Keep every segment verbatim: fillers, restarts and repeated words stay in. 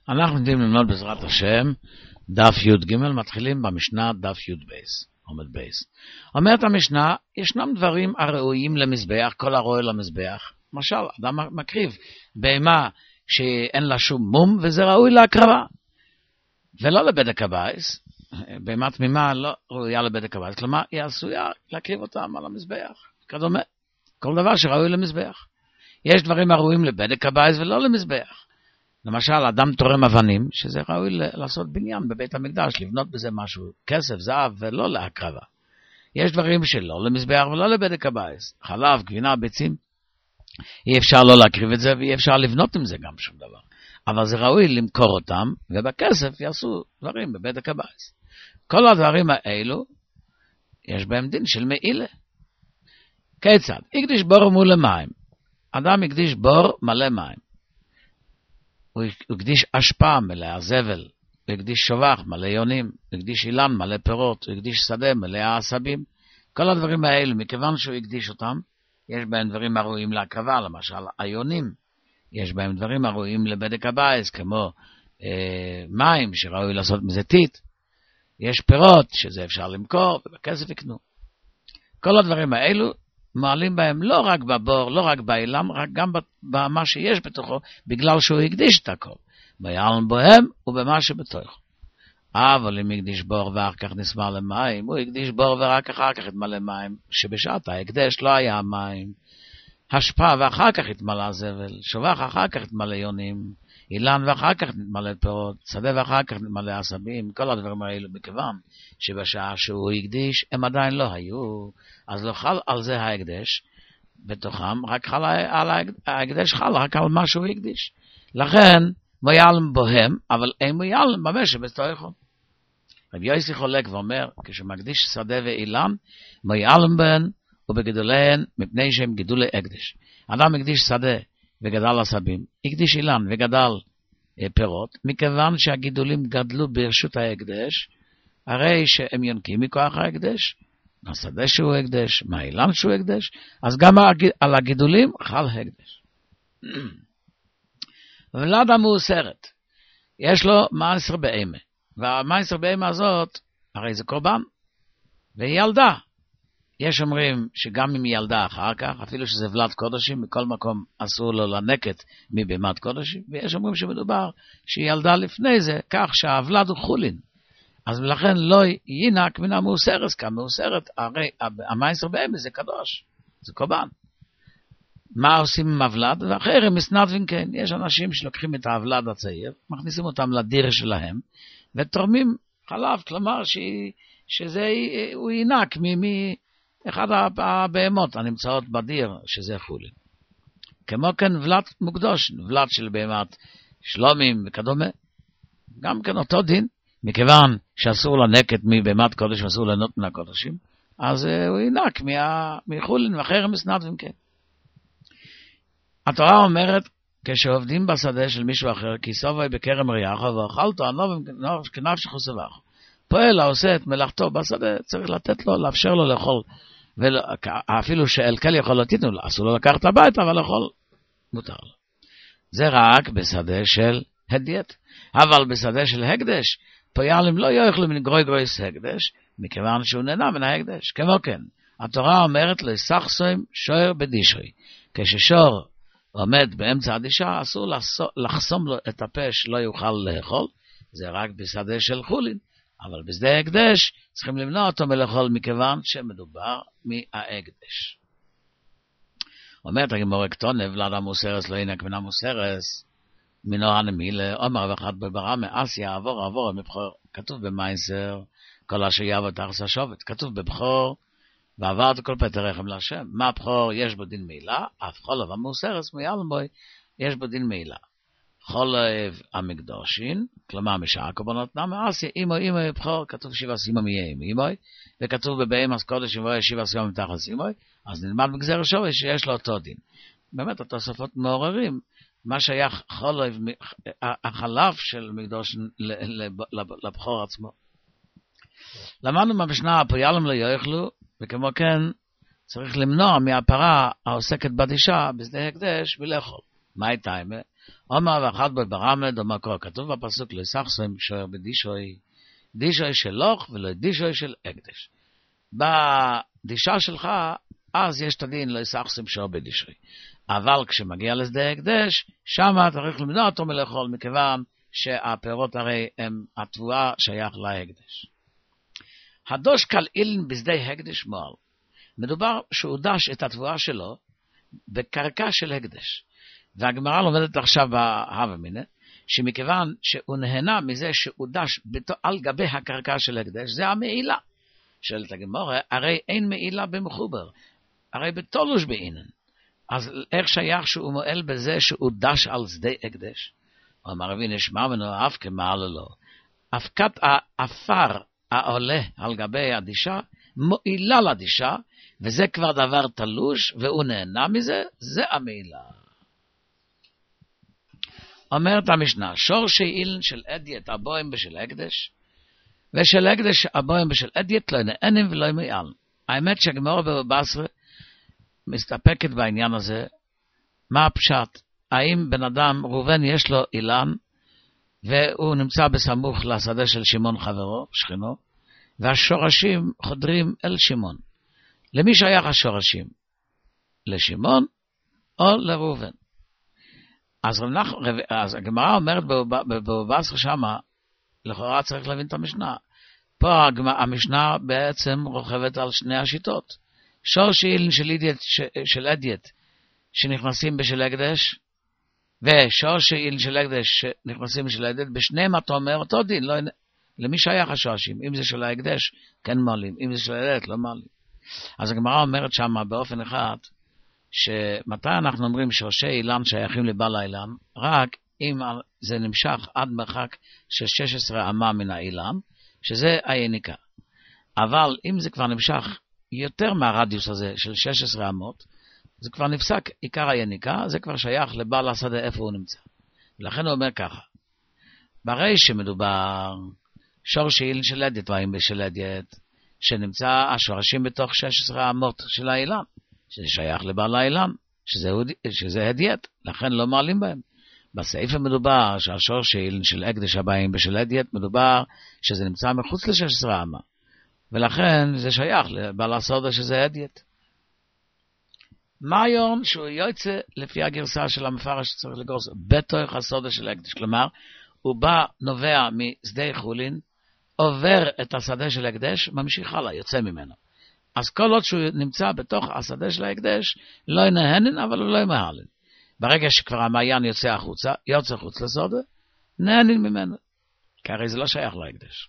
אנחנו יודעים ללמוד בעזרת השם דף י"ג, מתחילים במשנה דף י' בייס, עומד בייס. אומרת המשנה, ישנם דברים הראויים למזבח, כל הרואה למזבח. למשל, אדם מקריב בהמה שאין לה שום מום, וזה ראוי להקרבה. ולא לבדק הבייס, בהמה תמימה לא ראויה לבדק הבייס, כלומר, היא עשויה להקריב אותם על המזבח. כדומה, כל דבר שראוי למזבח. יש דברים הראויים לבדק הבייס ולא למזבח. למשל, אדם תורם אבנים, שזה ראוי לעשות בניין בבית המקדש, לבנות בזה משהו, כסף, זהב, ולא להקרבה. יש דברים שלא למזבח ולא לבדק הבייס. חלב, גבינה, ביצים, אי אפשר לא להקריב את זה, ואי אפשר לבנות עם זה גם שום דבר. אבל זה ראוי למכור אותם, ובכסף יעשו דברים בבדק הבייס. כל הדברים האלו, יש בהם דין של מעילה. כיצד? הקדיש בור מול מים. אדם הקדיש בור מלא מים. הוא הקדיש אשפה מלא זבל, הוא הקדיש שובח מלא יונים, הוא הקדיש אילן מלא פירות, הוא הקדיש שדה מלא עשבים. כל הדברים האלו, מכיוון שהוא הקדיש אותם, יש בהם דברים הראויים להקרבה, למשל היונים, יש בהם דברים הראויים לבדק הבייס, כמו אה, מים שראוי לעשות מזה טיט, יש פירות שזה אפשר למכור ובכסף יקנו. כל הדברים האלו מעלים בהם לא רק בבור, לא רק באילם, רק גם במה שיש בתוכו, בגלל שהוא הקדיש את הכל. ביעלם בוהם ובמה שבתוכו. אבל אם הקדיש בור ואחר כך נסמר למים, הוא הקדיש בור ורק אחר כך התמלא מים, שבשעת ההקדש לא היה מים. השפע ואחר כך התמלא זבל, שובח אחר כך התמלא יונים, אילן ואחר כך התמלא פירות, שדה ואחר כך התמלא עשבים. כל הדברים האלו מכיוון שבשעה שהוא הקדיש הם עדיין לא היו, אז לא חל על זה ההקדש בתוכם, רק חל על ההקדש חל רק על מה שהוא הקדיש. לכן מויעלם בוהם, אבל אין מויעלם במה שבתוכו. רבי יוסי חולק ואומר, כשמקדיש שדה ואילן, מויעלם בהן ובגדוליהן מפני שהם גידולי הקדש. אדם הקדיש שדה וגדל עשבים, הקדיש אילן וגדל אה, פירות, מכיוון שהגידולים גדלו ברשות ההקדש, הרי שהם יונקים מכוח ההקדש, מהשדה שהוא הקדש, מהאילן שהוא הקדש, אז גם על הגידולים חל הקדש. ולאדם הוא סרט, יש לו מעשר בהמה, והמעשר בהמה הזאת, הרי זה קורבן, והיא ילדה. יש אומרים שגם אם היא ילדה אחר כך, אפילו שזה ולד קודשים, מכל מקום אסור לו לנקת מבהמת קודשים, ויש אומרים שמדובר שהיא ילדה לפני זה, כך שהוולד הוא חולין. אז לכן לא ינק מן המאוסרת, כי המאוסרת, הרי המעשר בהמה זה קדוש, זה קורבן. מה עושים עם הוולד? ואחרי הם מסנדבים כן, יש אנשים שלוקחים את הוולד הצעיר, מכניסים אותם לדיר שלהם, ותורמים חלב, כלומר ש... שזה הוא ינק ממי... אחד הבהמות הנמצאות בדיר, שזה חולין. כמו כן ולד מוקדוש, ולד של בהמת שלומים וכדומה. גם כן אותו דין, מכיוון שאסור לנקת מבהמת קודש ואסור ליהנות מן הקודשים, אז הוא ינק מה, מחולין ואחר מסנדבים כן. התורה אומרת, כשעובדים בשדה של מישהו אחר, כי סובוי בכרם ריחו ואוכלתו ענוב כנפשך וסבך. פועל העושה את מלאכתו בשדה, צריך לתת לו, לאפשר לו לאכול. ואפילו שאלקל יכול לתיתנו לו, אסור לו לקחת הביתה, אבל לאכול מותר לו. זה רק בשדה של הדיית. אבל בשדה של הקדש, פועלים לא יאכלו מן גרוי גרויס הקדש, מכיוון שהוא נהנה מן ההקדש. כמו כן, התורה אומרת לסחסוים שור בדישוי. כששור עומד באמצע הדישה, אסור לחסום לו את הפה שלא יוכל לאכול, זה רק בשדה של חולין. אבל בשדה הקדש צריכים למנוע אותו מלאכול מכיוון שמדובר מההקדש. אומרת הגמרא כתונב, לאדם מוסרס לא ינק מן המוסרס, מינו הנמילה, אומר ואחד בברא מאס יעבור עבור מבחור. כתוב במייסר, כל אשר יעבור תחס השובט. כתוב בבחור, ועברת כל פטר רחם להשם. מה הבחור? יש בו דין מעילה, אף חולב המוסרס מיעלם בוי, יש בו דין מעילה. חולב המקדושין, כלומר משעה קורבנות נמה, אסיה אימו אימו יבחור, כתוב שבע סימו מיה אימו אימו, וכתוב בבהמת קודש ובו שבע סימו מתחת אימו, אז נלמד בגזר שורש שיש לו אותו דין. באמת התוספות מעוררים, מה שייך חולב, החלב של מקדושין לבחור עצמו. למדנו במשנה, הפועלים לא יאכלו, וכמו כן צריך למנוע מהפרה העוסקת בדישה בשדה הקדש ולאכול. מה הייתה? אומר ואחד בו ברמד, אומר כה, כתוב בפסוק, לא יסחסם שוער בדישוי, דישוי שלוך ולא דישוי של הקדש. בדישה שלך, אז יש את הדין, לא יסחסם שוער בדישוי. אבל כשמגיע לשדה הקדש, שם צריך למנוע אותו מלאכול, מכיוון שהפירות הרי הם התבואה שייך להקדש. הדוש קל אילן בשדה הקדש מועל. מדובר שהוא דש את התבואה שלו בקרקע של הקדש. והגמרא לומדת עכשיו בהווה מינא, שמכיוון שהוא נהנה מזה שהוא דש על גבי הקרקע של הקדש, זה המעילה. שואלת הגמרא, הרי אין מעילה במחובר, הרי בתולוש בעינן. אז איך שייך שהוא מועל בזה שהוא דש על שדה הקדש? אמר רבי נשמע ממנו אף כמעלה לו. אבקת האפר העולה על גבי הדישה, מועילה לדישה, וזה כבר דבר תלוש, והוא נהנה מזה, זה המעילה. אומרת המשנה, שורשי אילן של אדיית הבוים בשל הקדש, ושל הקדש הבוים בשל אדיית לא נהנים ולא מעיל. האמת שהגמרא בבבא בסרה מסתפקת בעניין הזה. מה הפשט? האם בן אדם, ראובן יש לו אילן, והוא נמצא בסמוך לשדה של שמעון חברו, שכנו, והשורשים חודרים אל שמעון. למי שייך השורשים? לשמעון או לראובן? אז, אז הגמרא אומרת בבבא בסרה שמה, לכאורה צריך להבין את המשנה. פה המשנה בעצם רוכבת על שני השיטות. שורשי אילן של אדיית, של אדיית שנכנסים בשל הקדש, ושורשי אילן של הקדש שנכנסים בשל אדיית, בשניהם אתה אומר אותו דין, לא, למי שייך השורשים? אם זה של ההקדש, כן מעלים, אם זה של אדיית, לא מעלים. אז הגמרא אומרת שמה באופן אחד, שמתי אנחנו אומרים שורשי אילן שייכים לבעל האילן? רק אם זה נמשך עד מרחק של שש עשרה אמה מן האילן, שזה היניקה. אבל אם זה כבר נמשך יותר מהרדיוס הזה של שש עשרה אמות, זה כבר נפסק עיקר היניקה, זה כבר שייך לבעל השדה איפה הוא נמצא. ולכן הוא אומר ככה, ברי שמדובר שורשי אילן של אדיית, והאם בשל אדיית, שנמצא השורשים בתוך שש עשרה אמות של האילן, שזה שייך לבעל האילן, שזה, שזה אדיית, לכן לא מעלים בהם. בסעיף מדובר שהשורשי אילן של הקדש הבאים בשל אדיית, מדובר שזה נמצא מחוץ ל-שש עשרה אמה. ולכן זה שייך לבעל הסודה שזה אדיית. מה היום שהוא יוצא לפי הגרסה של המפרש שצריך לגרוס בתוך הסודה של הקדש? כלומר, הוא בא נובע משדה חולין, עובר את השדה של הקדש, ממשיך הלאה, יוצא ממנו. אז כל עוד שהוא נמצא בתוך השדה של הקדש, לא ינהנן, אבל הוא לא ימהלן. ברגע שכבר המעיין יוצא החוצה, יוצא חוץ לסודה, נהנן ממנו. כי הרי זה לא שייך להקדש.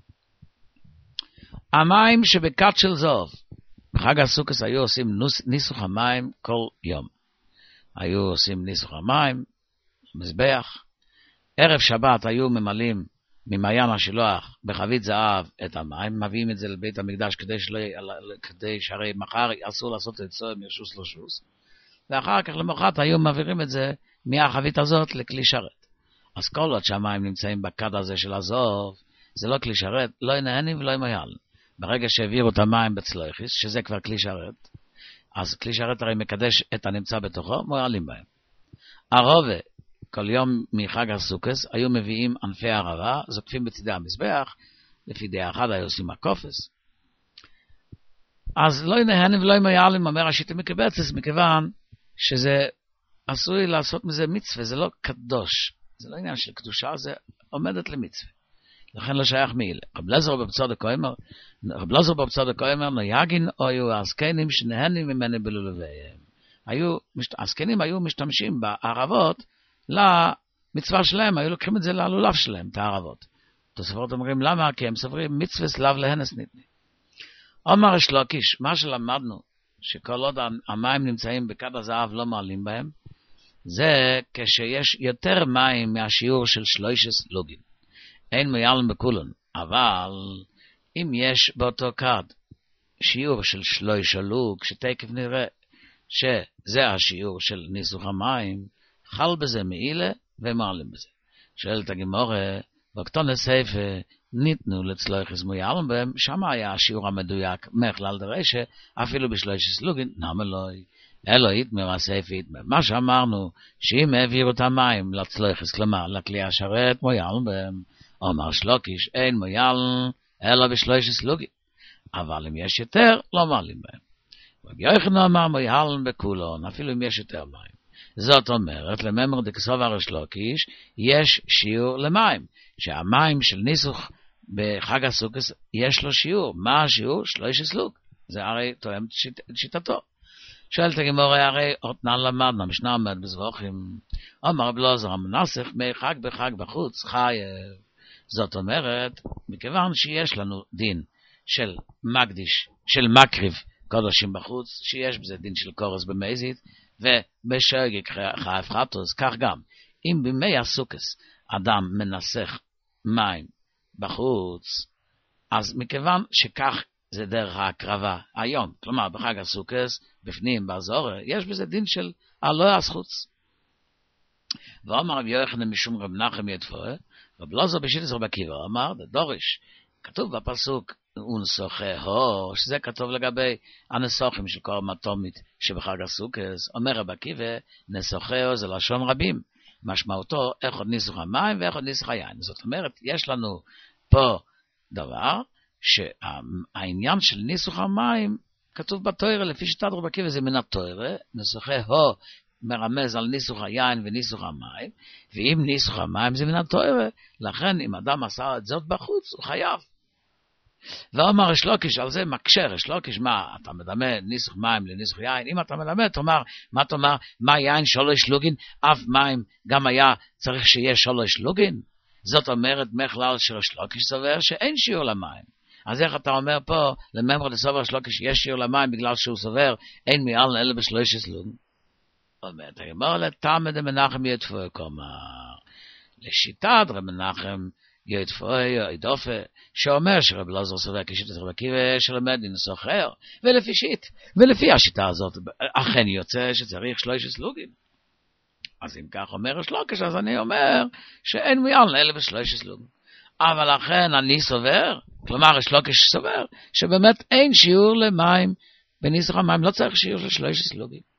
המים שבכת של זוב, בחג הסוכות היו עושים ניסוך המים כל יום. היו עושים ניסוך המים, מזבח. ערב שבת היו ממלאים ממעיין השילוח בחבית זהב את המים, מביאים את זה לבית המקדש כדי, שלא, כדי שהרי מחר אסור לעשות את זה משוס לשוס. ואחר כך למחרת היו מעבירים את זה מהחבית הזאת לכלי שרת. אז כל עוד שהמים נמצאים בכד הזה של הזוב, זה לא כלי שרת, לא ינהנים ולא ימהל. ברגע שהעבירו את המים בצלויכיס, שזה כבר כלי שרת, אז כלי שרת הרי מקדש את הנמצא בתוכו, מועלים בהם. ערובה, כל יום מחג הסוכות, היו מביאים ענפי ערבה, זוקפים בצדי המזבח, לפי דעה אחת היו עושים הקופס. אז לא ינהנים ולא ימהלים, אומר השיטה מקבצת, מכיוון שזה עשוי לעשות מזה מצווה, זה לא קדוש, זה לא עניין של קדושה, זה עומדת למצווה. לכן לא שייך מעילה. רב לזר בצדוק אומר, רב לזר בצדוק אומר, נויגין היו הזקנים שנהנים ממנו בלולביהם. היו, הזקנים היו משתמשים בערבות למצווה שלהם, היו לוקחים את זה ללולב שלהם, את הערבות. תוספות אומרים, למה? כי הם סוברים מצווה סלב להנס ניתני. אומר שלוקיש, מה שלמדנו, שכל עוד המים נמצאים בכד הזהב לא מעלים בהם, זה כשיש יותר מים מהשיעור של שלוש לוגים. אין מיילם בכולן, אבל אם יש באותו כד שיעור של שלוש לוג, שתקף נראה שזה השיעור של ניסוך המים, חל בזה מעילה ומעלים בזה. שואלת הגמרא, בקטון הספר ניתנו לצלויכיס מיילם בהם, שם היה השיעור המדויק מכלל דרשא, אפילו בשלוש לוגין, נאמר לוי. אלו יתמר הסייף יתמר. מה שאמרנו, שאם העבירו את המים לצלוחס, כלומר, לכלי השרת מויאלן בהם, אומר שלוקיש, אין מויאלן, אלא בשלושת לוגים. אבל אם יש יותר, לא מעלים בהם. רבי יוחנן אמר מויאלן בכולון, אפילו אם יש יותר מים. זאת אומרת, לממר דכסוב הריש לוקיש, יש שיעור למים, שהמים של ניסוך בחג הסוכות יש לו שיעור. מה השיעור? שלושת לוג. זה הרי תואם את שיט, שיטתו. שואלת הגמרא, הרי אותנן למדנה, משנה עמד בזבוכים, אמר בלעזר, המנסח מחג בחג בחוץ, חייב. זאת אומרת, מכיוון שיש לנו דין של מקדיש, של מקריב קודשים בחוץ, שיש בזה דין של קורס במזית, ובשגג חייב חטוס, כך גם, אם בימי הסוכות אדם מנסח מים בחוץ, אז מכיוון שכך זה דרך ההקרבה היום, כלומר בחג הסוכות, בפנים, באזור, יש בזה דין של הלא הזחוץ. ואומר רבי יוחנן משום רב נחם יתפואה, רב אלעזר בשיטת רבי עקיבא אמר, דורש, כתוב בפסוק, ונסוחהו, שזה כתוב לגבי הנסוחים של קורבן התומית שבחג הסוכות, אומר רבי עקיבא, נסוחהו זה לשון רבים, משמעותו איך עוד ניסוך המים ואיך עוד ניסוך היין. זאת אומרת, יש לנו פה דבר, שהעניין של ניסוך המים כתוב בתורה, לפי שיטת רבי עקיבא זה מן התורה, נסוחהו מרמז על ניסוך היין וניסוך המים, ואם ניסוך המים זה מן התורה, לכן אם אדם עשה את זאת בחוץ, הוא חייב. ואומר ריש לוקיש, על זה מקשה ריש לוקיש, מה, אתה מדמה ניסוך מים לניסוך יין? אם אתה מלמד, תאמר, מה תאמר, מה יין שלוש לוגין, אף מים גם היה צריך שיהיה שלוש לוגין? זאת אומרת, מכלל שריש לוקיש סובר שאין שיעור למים. אז איך אתה אומר פה, לממר לסובר ריש לוקיש, יש שיעור למים בגלל שהוא סובר, אין מעל אלא בשלושת לוגין? אומרת, הגמרא לתמא דמנחם יתפואה, כלומר, לשיטת רבי מנחם יתפואה, ידופה, שאומר שרבי אלעזר סובר כשיטת רבי עקיבא שלמד לנסוח אחר, ולפי שיט, ולפי השיטה הזאת, אכן יוצא שצריך שלושת לוגים. אז אם כך אומר ריש לוקיש, אז אני אומר שאין מעל אלא בשלושת לוגים. אבל אכן אני סובר, כלומר ריש לוקיש סובר, שבאמת אין שיעור למים, בניסוח המים לא צריך שיעור של שלושת לוגים.